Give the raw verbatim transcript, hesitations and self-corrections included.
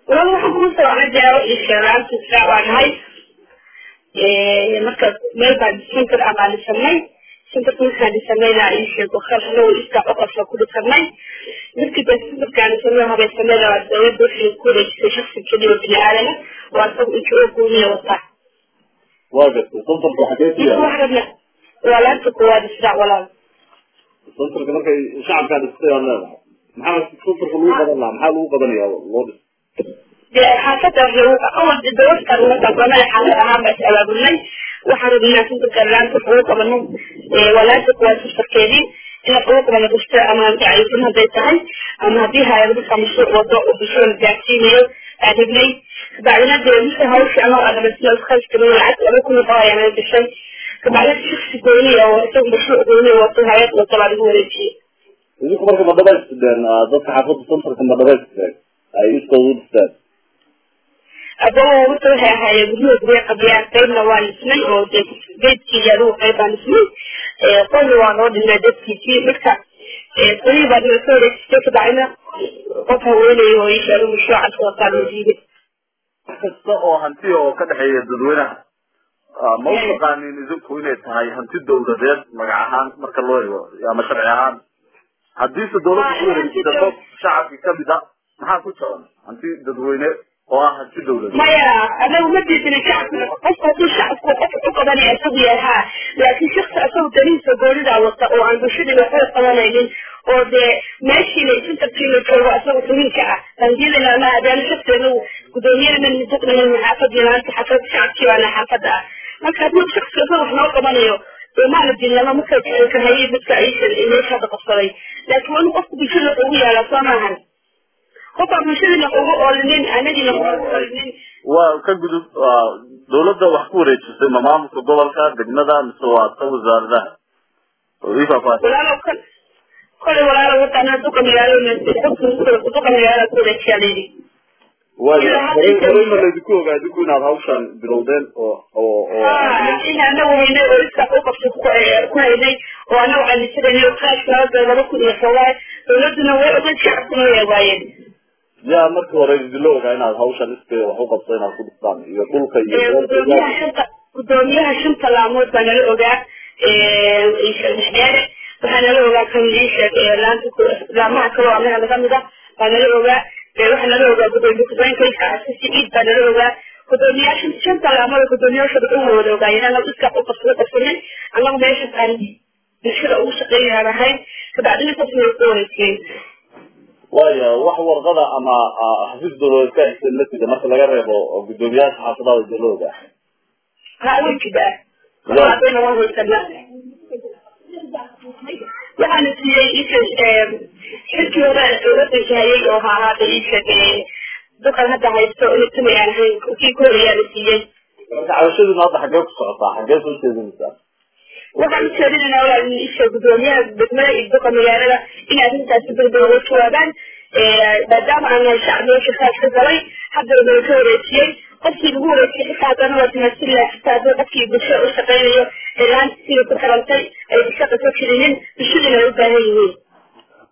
والله حكون طبعا جاء الشارع تسرع وعنهاي marka meel baa center ama la sameeyay center waxaa la sameeyay in shaqo kharashno iska qofka ku dhigtay dadkii dadka kan sameeyay haba sameeyay dawladda waxay ku leeyahay shakhsi kaliya bini'aadam waa soo intuu gooniyo wata واجد السنتر بحاجاتي ولا انت قواد الساعة ولا السنتر كمان شعب كان يستطيع لا محاول السنتر كله بدل لا محاول هو بدل يا الله حاسة لو أول الدروس كانوا مثلا ما حاسة أهم مسألة بالله وحرد الناس انتو كلام تفوق منهم ولا تقوى تفكيرين إن فوق من الدستة أما تعيشونها بيتهاي أما بيها يبقى مشروع وضوء وبشور الجاكسيني أدبني بعدين دي مش هاوش أنا أنا بس لو خلص كمان العد أنا كل ضايع من الشيء بعدين شخص يقولي أو شخص مشروع يقولي وطلعت وطلع له رجلي يجيك مرة ما بدأت لأن ضد حافظ السنتر كما بدأت أي تقول استاذ أبوه وطلع هاي يقولوا بيا قبيان قيمنا والسمي أو بيت كيجارو قيبان سمي قولوا وانود النادات كتير مكا قريبا نصور استيقظ عنا قطعوني ويشاروا مشروع عشوة الوزيبي kasta oo hanti oo ka dhaxeeya dadweynaha ma u taqaanin idinku inay tahay hanti dawladeed magac ahaan marka loo eego ama sharci ahaan haddii se dawladda ku wareejisato shacabka ka mid ah maxaa ku jaban hanti dadweyne oo ah hanti dawladeed maya anagu ma diidin shacabka qofka hadduu shacabku qofka ku qabanaya isagu yahaa laakiin shaksi isagu danihiisa goonida wata oo aan bulshadii waxba qabanaynin oo dee meeshii laysintarkiina joogo isagu tuminka ah bandiilina ma adaan shaqteenu gudoomiyana min dadna min xaafadina anta xaafad shacabkii waana xaafada ah marka hadduu shaksi isagu wax noo qabanayo maana dilnama marka ka hayay dadka aysan meesha hadda qabsaday laakiin wani qofku bulshada ugu yaala soo maahan qofka bulshadina ugu oolinin anagina ugu oolinin waa ka gudub dawladda wax ku wareejisay maamulka gobolka degmada mise waa ta wasaaradaha walaalow kan kole walaalow wataana duqa magaalada duqa magaalada ku wareejiyaa layidhi horeyna laydinku ogaa idinku inaad hawshaan bilowdeen oo oo in anagu haynay oo iska u qabsi ku haynay oo anagu calisadayna qaashka laba kun iyo sagaal dawladduna way ogan shacabkuna way ogaayeen yaa markii hore idinla ogaa inaad hawshaan iska wax u qabto inaad ku dhistaan iyo dhulka iyo gudoomiyaha shanta laamood baa nala ogaa ishaadheere waxaa nala ogaa kan laamaha kaloo anaga laga mida baa nala ogaa waxaa nala ogaa gudoomiye kudaynka ciid baa nala ogaa gudoomiyaasha shanta laamada gudoomiyaashooda ugu wada ogaayeen anagu iska u qabsada qabsanin anagu meesha aan bulshada ugu shaqeeyaan ahayn kabacdina sasna ku wareejiyeen waayo wax warqada ama xafiis dawladeed ka haysan laftiisa marka laga reebo gudoomiyaasha xaafadaha dawladda ها وجبة وعطينا وهو يسمى waxaana siiyey isha xilkii hore dawladda shahayay oo ahaa hadda isha dukan hadda haysto ina tumayaan ahayn kii ku horeeyaa la siiyey marka cabashaduna hadda xaggee ku socotaa xaggee soo jeedinaysaa waxaan ujeedinaynaa walaa isha gudoomiyaha degmada iyo duka magaalada in arrintaasi degdeg uga jawaabaan maadaama aan nahay shacab meesha saas ka galay hadda nala ka wareejiyey qofkii lagu wareejiyey xitaa haddana waa timaasila xitaa hadduu qofkii bulshada u shaqaynayo ee laanta sida ku xirantay ay shaqa ka jirinin bulshadina ay u baahan yihiin